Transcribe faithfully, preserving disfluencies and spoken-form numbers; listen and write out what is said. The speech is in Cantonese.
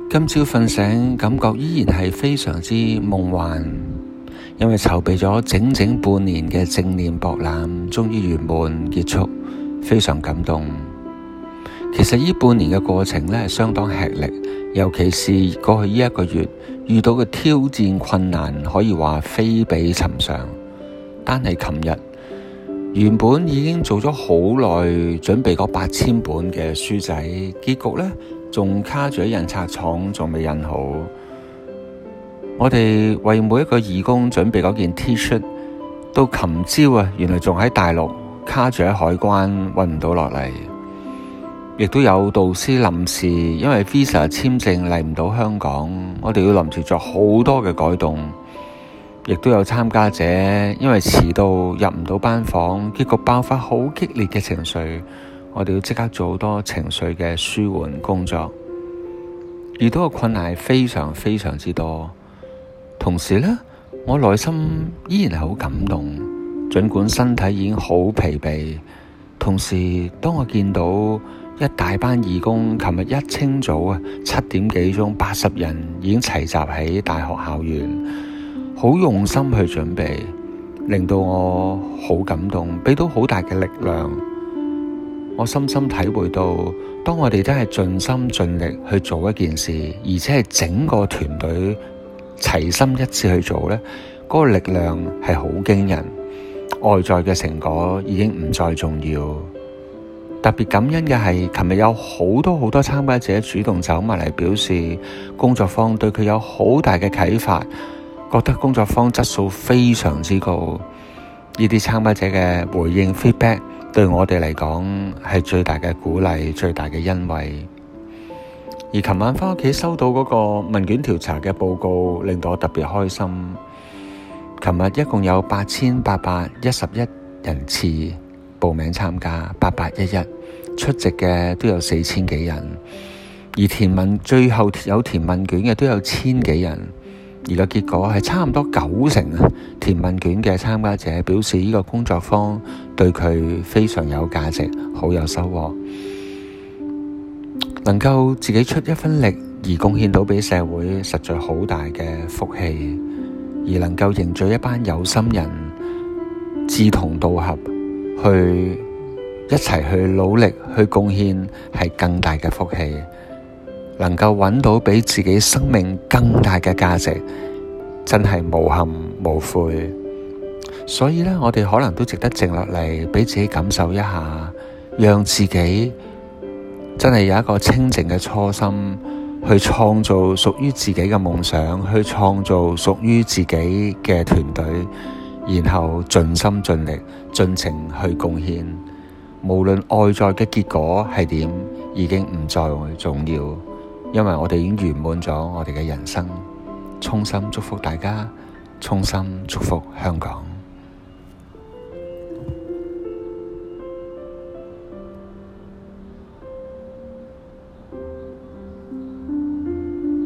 今朝瞓醒，感覺依然係非常之夢幻，因為籌備咗整整半年嘅正念博覽，終於圓滿結束，非常感動。其實呢半年嘅過程呢係相當吃力，尤其是過去呢一個月遇到嘅挑戰困難，可以話非比尋常。單係琴日，原本已經做咗好耐，準備嗰八千本嘅書仔，結局呢仲卡住喺印刷廠，仲未印好。我哋為每一個義工準備嗰件 T-shirt， 到琴朝啊，原來仲喺大陸卡住喺海關，運唔到落嚟。亦都有導師臨時因為 Visa 簽證嚟唔到香港，我哋要臨時作好多嘅改動。亦都有參加者因為遲到入唔到班房，結局爆發好激烈嘅情緒，我哋要即刻做好多情緒嘅舒緩工作。遇到嘅困難係非常非常之多，同時呢，我內心依然係好感動，儘管身體已經好疲憊。同時當我見到一大班義工，琴日一清早啊七點幾鐘，八十人已經齊集喺大學校園，好用心去準備，令到我好感動，俾到好大嘅力量。我深深體會到，當我哋都係盡心盡力去做一件事，而且係整個團隊齊心一致去做呢，嗰個力量係好驚人。外在嘅成果已經唔再重要。特別感恩嘅係，琴日有好多好多參加者主動走埋嚟表示，工作坊對佢有好大嘅啟發，覺得工作坊質素非常之高。呢啲參加者嘅回應 feedback 對我哋嚟講係最大嘅鼓勵，最大嘅欣慰。而琴晚返屋企收到嗰個問卷調查嘅報告，令到我特別開心。琴日一共有八千八百一十一人次報名參加，八八一一出席嘅都有四千幾人，而填問最後有填問卷嘅都有千幾人，而個結果係差唔多九成啊！填問卷嘅參加者表示呢個工作坊對佢非常有價值，好有收穫，能夠自己出一分力而貢獻到俾社會，實在好大嘅福氣。而能夠凝聚一班有心人，志同道合，去一齊去努力去貢獻，係更大嘅福氣。能夠揾到比自己生命更大嘅價值，真係無憾無悔。所以呢，我哋可能都值得靜落嚟，俾自己感受一下，讓自己真係有一個清靜嘅初心，去創造屬於自己嘅夢想，去創造屬於自己嘅團隊，然後盡心盡力盡情去貢獻。無論外在嘅結果係點，已經唔再重要，因為我哋已經圓滿咗我哋嘅人生。衷心祝福大家，衷心祝福香港。